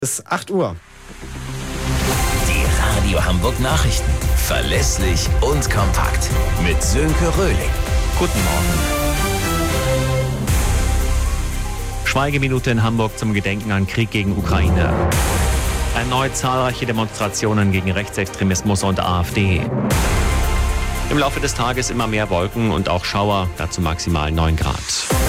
Bis 8 Uhr. Die Radio Hamburg Nachrichten. Verlässlich und kompakt. Mit Sönke Röhling. Guten Morgen. Schweigeminute in Hamburg zum Gedenken an Krieg gegen Ukraine. Erneut zahlreiche Demonstrationen gegen Rechtsextremismus und AfD. Im Laufe des Tages immer mehr Wolken und auch Schauer, dazu maximal 9 Grad.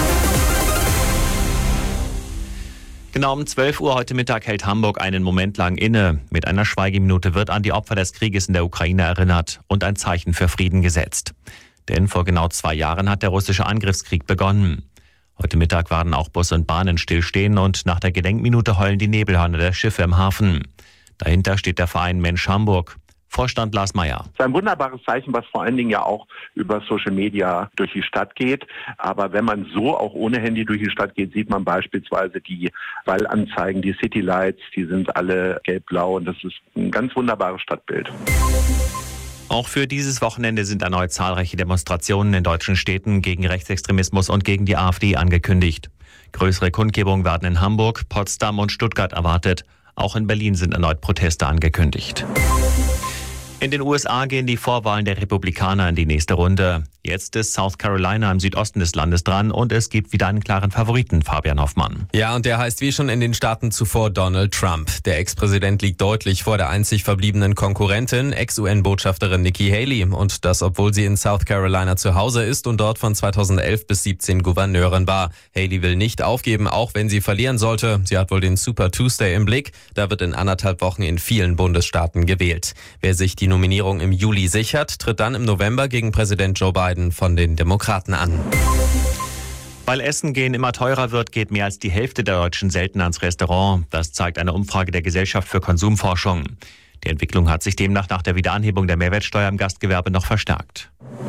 Genau um 12 Uhr heute Mittag hält Hamburg einen Moment lang inne. Mit einer Schweigeminute wird an die Opfer des Krieges in der Ukraine erinnert und ein Zeichen für Frieden gesetzt. Denn vor genau 2 Jahren hat der russische Angriffskrieg begonnen. Heute Mittag werden auch Bus und Bahnen stillstehen und nach der Gedenkminute heulen die Nebelhörner der Schiffe im Hafen. Dahinter steht der Verein Mensch Hamburg. Vorstand Lars Meyer. Es ist ein wunderbares Zeichen, was vor allen Dingen ja auch über Social Media durch die Stadt geht. Aber wenn man so auch ohne Handy durch die Stadt geht, sieht man beispielsweise die Wallanzeigen, die Citylights, die sind alle gelb-blau und das ist ein ganz wunderbares Stadtbild. Auch für dieses Wochenende sind erneut zahlreiche Demonstrationen in deutschen Städten gegen Rechtsextremismus und gegen die AfD angekündigt. Größere Kundgebungen werden in Hamburg, Potsdam und Stuttgart erwartet. Auch in Berlin sind erneut Proteste angekündigt. In den USA gehen die Vorwahlen der Republikaner in die nächste Runde. Jetzt ist South Carolina im Südosten des Landes dran und es gibt wieder einen klaren Favoriten, Fabian Hoffmann. Ja, und der heißt wie schon in den Staaten zuvor Donald Trump. Der Ex-Präsident liegt deutlich vor der einzig verbliebenen Konkurrentin, Ex-UN-Botschafterin Nikki Haley. Und das, obwohl sie in South Carolina zu Hause ist und dort von 2011 bis 2017 Gouverneurin war. Haley will nicht aufgeben, auch wenn sie verlieren sollte. Sie hat wohl den Super Tuesday im Blick. Da wird in 1,5 Wochen in vielen Bundesstaaten gewählt. Wer sich die Nominierung im Juli sichert, tritt dann im November gegen Präsident Joe Biden von den Demokraten an. Weil Essen gehen immer teurer wird, geht mehr als die Hälfte der Deutschen selten ans Restaurant. Das zeigt eine Umfrage der Gesellschaft für Konsumforschung. Die Entwicklung hat sich demnach nach der Wiederanhebung der Mehrwertsteuer im Gastgewerbe noch verstärkt.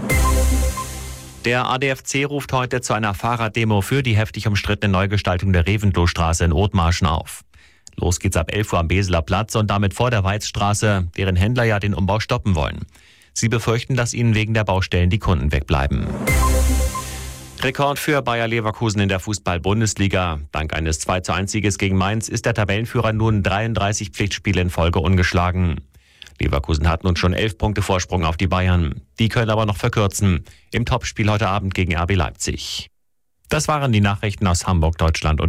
Der ADFC ruft heute zu einer Fahrraddemo für die heftig umstrittene Neugestaltung der Reventlohstraße in Othmarschen auf. Los geht's ab 11 Uhr am Beseler Platz und damit vor der Weizstraße, deren Händler ja den Umbau stoppen wollen. Sie befürchten, dass ihnen wegen der Baustellen die Kunden wegbleiben. Rekord für Bayer Leverkusen in der Fußball-Bundesliga. Dank eines 2:1-Sieges gegen Mainz ist der Tabellenführer nun 33 Pflichtspiele in Folge ungeschlagen. Leverkusen hat nun schon 11 Punkte Vorsprung auf die Bayern. Die können aber noch verkürzen. Im Topspiel heute Abend gegen RB Leipzig. Das waren die Nachrichten aus Hamburg, Deutschland und